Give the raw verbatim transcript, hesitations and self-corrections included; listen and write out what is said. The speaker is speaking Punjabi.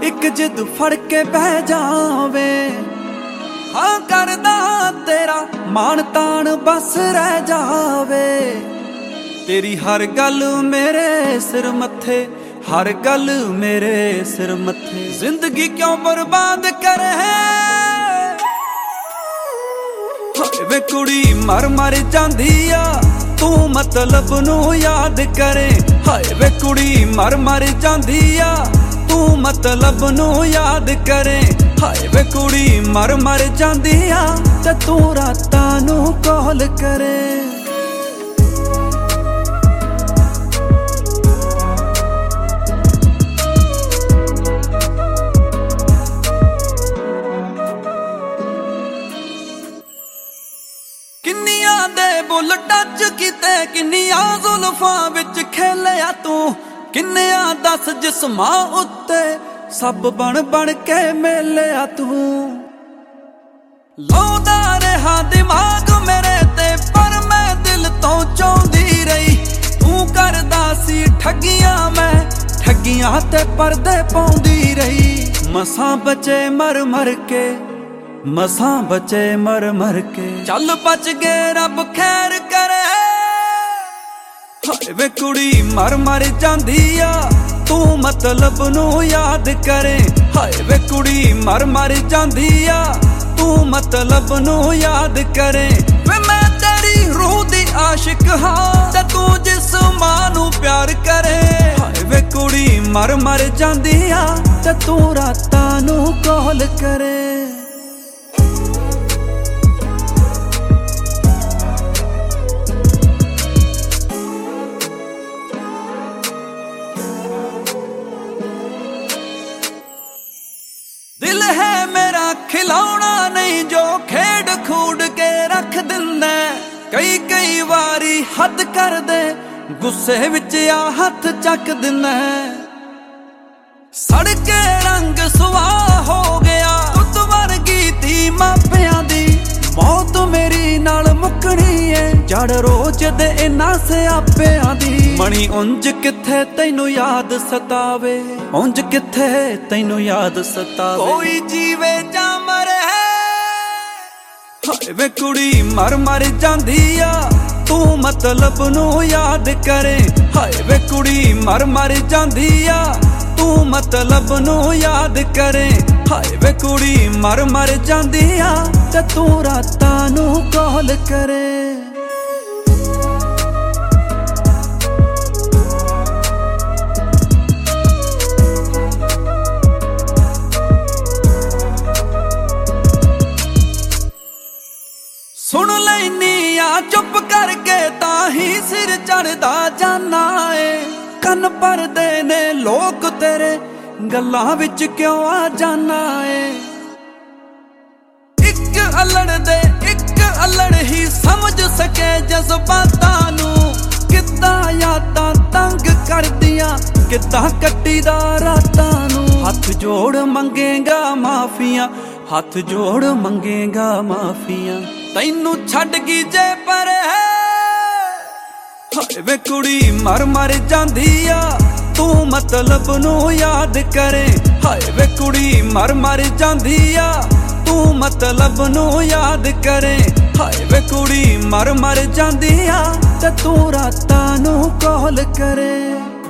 ਇੱਕ ਜਿੱਦ ਫੜ ਕੇ ਬਹਿ ਜਾਵੇ। ਹਾਂ ਕਰਦਾ ਤੇਰਾ ਮਾਣ ਤਾਣ ਬਸ ਰਹਿ ਜਾਵੇ। ਤੇਰੀ ਹਰ ਗੱਲ ਮੇਰੇ ਸਿਰ ਮੱਥੇ, ਹਰ ਗੱਲ ਮੇਰੇ ਸਿਰ ਮੱਥੇ। ਜ਼ਿੰਦਗੀ ਕਿਉਂ ਬਰਬਾਦ ਕਰੇ ਵੇ ਕੁੜੀ ਮਰ ਮਰ ਜਾਂਦੀ ਆ ਤੂੰ ਮਤਲਬ ਨੂੰ ਯਾਦ ਕਰੇ। ਹਾਏ ਵੇ ਕੁੜੀ ਮਰ ਮਰ ਜਾਂਦੀ ਆ ਤੂੰ ਮਤਲਬ ਨੂੰ ਯਾਦ ਕਰੇ। ਹਾਏ ਵੇ ਕੁੜੀ ਮਰ ਮਰ ਜਾਂਦੀ ਆ ਤੇ ਤੂੰ ਰਾਤਾਂ ਨੂੰ ਕਾਲ ਕਰੇ। ਕਿੰਨੀਆਂ ਦੇ ਬੁੱਲ ਟੱਚ ਕੀਤੇ, ਕਿੰਨੀਆਂ ਜ਼ੁਲਫਾਂ ਵਿੱਚ ਖੇਲਿਆ ਤੂੰ। ਕਿੰਨਿਆਂ ਦੱਸ ਜਿਸਮਾਂ ਉੱਤੇ ਸਭ ਬਣ ਬਣ ਕੇ ਮੇਲਿਆ ਤੂੰ। ਲਾਉਂਦਾ ਰਿਹਾ ਦਿਮਾਗ ਮੇਰੇ ਤੇ ਪਰ ਮੈਂ ਦਿਲ ਤੋਂ ਚਾਹੁੰਦੀ ਰਹੀ। ਤੂੰ ਕਰਦਾ ਸੀ ਠੱਗੀਆਂ, ਮੈਂ ਠੱਗੀਆਂ ਤੇ ਪਰਦੇ ਪਾਉਂਦੀ ਰਹੀ। ਮਸਾਂ ਬਚੇ ਮਰ ਮਰ ਕੇ, ਮਸਾਂ ਬਚੇ ਮਰ ਮਰ ਕੇ। ਚੱਲ ਬਚ ਗਏ ਰੱਬ ਖੈਰ ਕਰੇ। ਹਾਏ ਵੇ ਕੁੜੀ ਮਰ ਮਰ ਜਾਂਦੀ ਆ ਤੂੰ ਮਤਲਬ ਨੂੰ ਯਾਦ ਕਰੇ। ਹਾਏ ਵੇ ਕੁੜੀ ਮਰ ਮਰ ਜਾਂਦੀ ਆ ਤੂੰ ਮਤਲਬ ਨੂੰ ਯਾਦ ਕਰੇ। ਵੇ ਮੈਂ ਤੇਰੀ ਰੂਹ ਦੀ ਆਸ਼ਿਕ ਹਾਂ ਤੇ ਤੂੰ ਜਿਸ ਮਾਂ ਨੂੰ ਪਿਆਰ ਕਰੇ। ਹਾਏ ਵੇ ਕੁੜੀ ਮਰ ਮਰ ਜਾਂਦੀ ਆ ਤੇ ਤੂੰ ਰਾਤਾਂ ਨੂੰ ਕਾਲ ਕਰੇ। ਦਿਲ ਹੈ ਮੇਰਾ ਖਿਲਾਉਣਾ ਨਹੀਂ ਜੋ ਖੇਡ ਖੂਡ ਕੇ ਰੱਖ ਦਿੰਦਾ। ਕਈ ਕਈ ਵਾਰੀ ਹੱਦ ਕਰਦੇ ਗੁੱਸੇ ਵਿੱਚ ਆ ਹੱਥ ਚੱਕ ਦਿੰਦਾ। ਸੜ ਕੇ ਰੰਗ ਸੁਆਹ ਹੋ ਗਿਆ ਦੁੱਧ ਵਰਗੀ ਧੀ ਮਾਪਿਆਂ ਦੀ। ਮੌਤ ਮੇਰੀ ਨਾਲ ਮੁੱਕਣੀ ਏ ਜੜ ਰੋਜ਼ ਦੇ ਇਹਨਾਂ ਸਿਆਪਿਆਂ ਦੀ। ਮਣੀ ਉਂਝ ਕਿੱਥੇ ਤੈਨੂੰ ਯਾਦ ਸਤਾਵੇ, ਉਂਝ ਕਿੱਥੇ ਤੈਨੂੰ ਯਾਦ ਸਤਾਵੇ। ਕੋਈ ਜੀਵੇ ਜਾਂ ਮਰੇ ਹਾਏ ਵੇ ਕੁੜੀ ਮਰ ਮਰ ਜਾਂਦੀ ਆ ਤੂੰ ਮਤਲਬ ਨੂੰ ਯਾਦ ਕਰੇ। ਹਾਏ ਵੇ ਕੁੜੀ ਮਰ ਮਰ ਜਾਂਦੀ ਆ ਤੂੰ ਮਤਲਬ ਨੂੰ ਯਾਦ ਕਰੇ। ਹਾਏ ਵੇ ਕੁੜੀ ਮਰ ਮਰ ਜਾਂਦੀ ਆ ਤੇ ਤੂੰ ਰਾਤਾਂ ਨੂੰ ਕਾਲ ਕਰੇ। ਸੁਣ ਲੈਨੀ ਆ ਚੁੱਪ ਕਰਕੇ ਤਾਂ ਹੀ ਸਿਰ ਚੜਦਾ ਜਾਨਾ ਏ। ਕੰਨ ਭਰਦੇ ਨੇ ਲੋਕ ਤੇਰੇ ਗੱਲਾਂ ਵਿੱਚ ਕਿਉਂ ਆ ਜਾਨਾ ਏ। ਇੱਕ ਅਲੜ ਦੇ ਇੱਕ ਅਲੜ ਹੀ ਸਮਝ ਸਕੇ ਜਜ਼ਬਾਤਾਂ ਨੂੰ। ਕਿੱਦਾਂ ਯਾਦਾਂ ਤੰਗ ਕਰਦੀਆਂ, ਕਿੱਦਾਂ ਕੱਟੀਦਾ ਰਾਤਾਂ ਨੂੰ। ਹੱਥ ਜੋੜ ਮੰਗੇਗਾ ਮਾਫੀਆਂ, ਹੱਥ ਜੋੜ ਮੰਗੇਗਾ ਮਾਫੀਆਂ। ਤੈਨੂੰ ਛੱਡ ਗਈ ਜੇ ਪਰੇ ਹਾਏ ਵੇ ਕੁੜੀ ਮਰ ਮਰ ਜਾਂਦੀ ਆ ਤੂੰ ਮਤਲਬ ਨੂੰ ਯਾਦ ਕਰੇ। ਹਾਏ ਵੇ ਕੁੜੀ ਮਰ ਮਰ ਜਾਂਦੀ ਆ ਤੂੰ ਮਤਲਬ ਨੂੰ ਯਾਦ ਕਰੇ। ਹਾਏ ਵੇ ਕੁੜੀ ਮਰ ਮਰ ਜਾਂਦੀ ਆ ਤੇ ਤੂੰ ਰਾਤਾਂ ਨੂੰ ਕਾਲ ਕਰੇ।